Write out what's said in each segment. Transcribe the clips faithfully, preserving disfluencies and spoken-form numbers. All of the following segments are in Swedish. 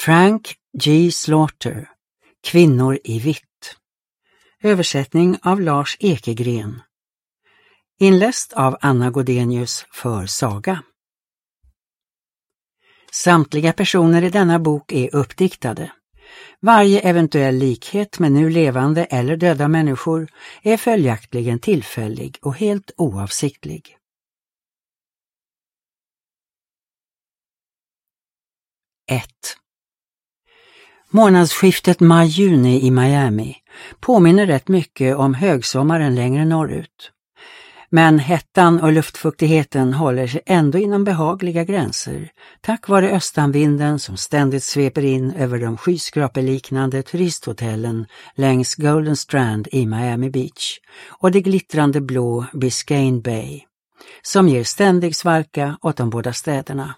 Frank G. Slaughter, Kvinnor i vitt. Översättning av Lars Ekegren. Inläst av Anna Godenius för Saga. Samtliga personer i denna bok är uppdiktade. Varje eventuell likhet med nu levande eller döda människor är följaktligen tillfällig och helt oavsiktlig. ett. Månadsskiftet maj-juni i Miami påminner rätt mycket om högsommaren längre norrut. Men hettan och luftfuktigheten håller sig ändå inom behagliga gränser tack vare östanvinden som ständigt sveper in över de skyskrapeliknande turisthotellen längs Golden Strand i Miami Beach och det glittrande blå Biscayne Bay som ger ständig svalka åt de båda städerna.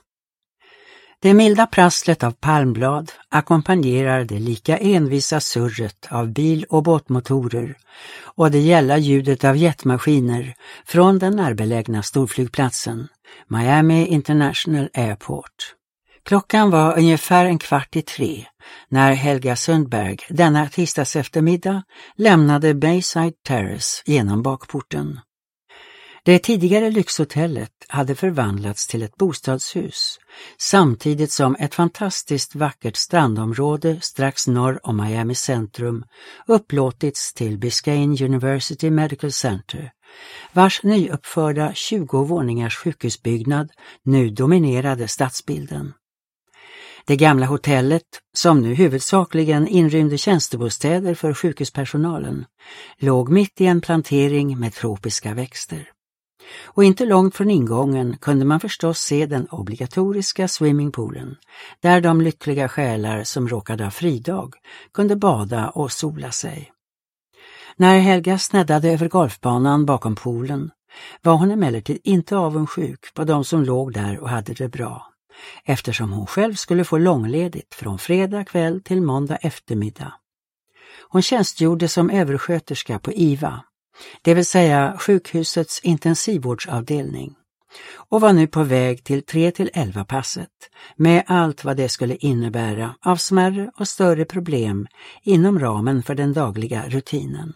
Det milda prasslet av palmblad ackompanjerar det lika envisa surret av bil- och båtmotorer och det gälla ljudet av jetmaskiner från den närbelägna storflygplatsen, Miami International Airport. Klockan var ungefär en kvart i tre när Helga Sundberg denna tisdags eftermiddag lämnade Bayside Terrace genom bakporten. Det tidigare lyxhotellet hade förvandlats till ett bostadshus, samtidigt som ett fantastiskt vackert strandområde strax norr om Miami centrum upplåtits till Biscayne University Medical Center, vars nyuppförda tjugo våningars sjukhusbyggnad nu dominerade stadsbilden. Det gamla hotellet, som nu huvudsakligen inrymde tjänstebostäder för sjukhuspersonalen, låg mitt i en plantering med tropiska växter. Och inte långt från ingången kunde man förstås se den obligatoriska swimmingpoolen, där de lyckliga själar som råkade ha fridag kunde bada och sola sig. När Helga sneddade över golfbanan bakom poolen var hon emellertid inte avundsjuk på de som låg där och hade det bra, eftersom hon själv skulle få långledigt från fredag kväll till måndag eftermiddag. Hon tjänstgjorde som översköterska på I V A, det vill säga sjukhusets intensivvårdsavdelning, och var nu på väg till tre till elva passet med allt vad det skulle innebära av smärre och större problem inom ramen för den dagliga rutinen.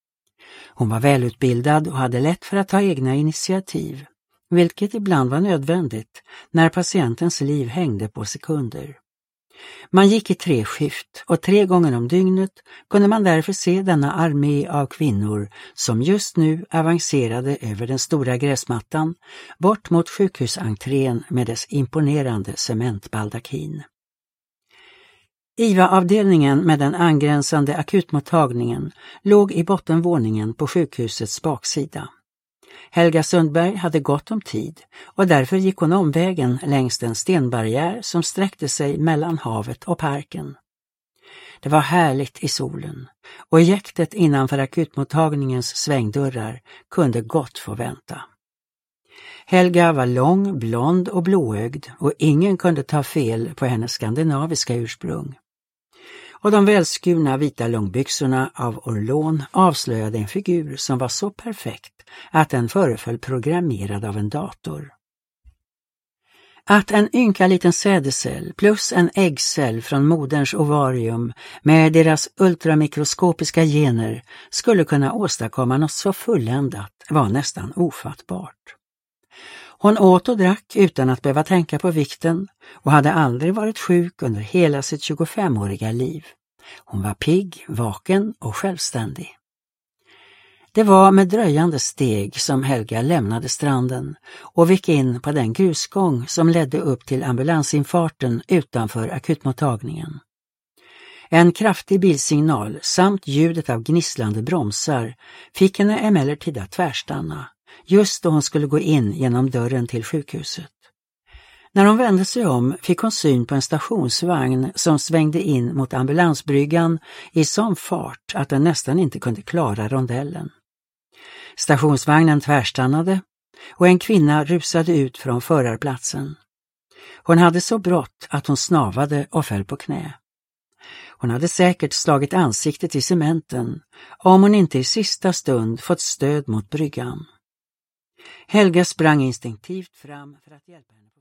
Hon var välutbildad och hade lätt för att ta egna initiativ, vilket ibland var nödvändigt när patientens liv hängde på sekunder. Man gick i tre skift och tre gånger om dygnet kunde man därför se denna armé av kvinnor som just nu avancerade över den stora gräsmattan bort mot sjukhusentrén med dess imponerande cementbaldakin. I V A-avdelningen med den angränsande akutmottagningen låg i bottenvåningen på sjukhusets baksida. Helga Sundberg hade gott om tid och därför gick hon omvägen längs den stenbarriär som sträckte sig mellan havet och parken. Det var härligt i solen och jäktet innanför akutmottagningens svängdörrar kunde gott få vänta. Helga var lång, blond och blåögd och ingen kunde ta fel på hennes skandinaviska ursprung. Och de välskurna vita långbyxorna av orlon avslöjade en figur som var så perfekt att den föreföll programmerad av en dator. Att en ynka liten sädescell plus en äggcell från moderns ovarium med deras ultramikroskopiska gener skulle kunna åstadkomma något så fulländat var nästan ofattbart. Hon åt och drack utan att behöva tänka på vikten och hade aldrig varit sjuk under hela sitt tjugofemåriga liv. Hon var pigg, vaken och självständig. Det var med dröjande steg som Helga lämnade stranden och gick in på den grusgång som ledde upp till ambulansinfarten utanför akutmottagningen. En kraftig bilsignal samt ljudet av gnisslande bromsar fick henne emellertid att tvärstanna, just då hon skulle gå in genom dörren till sjukhuset. När hon vände sig om fick hon syn på en stationsvagn som svängde in mot ambulansbryggan i sån fart att den nästan inte kunde klara rondellen. Stationsvagnen tvärstannade och en kvinna rusade ut från förarplatsen. Hon hade så brått att hon snavade och föll på knä. Hon hade säkert slagit ansiktet i cementen om hon inte i sista stund fått stöd mot bryggan. Helga sprang instinktivt fram för att hjälpa henne.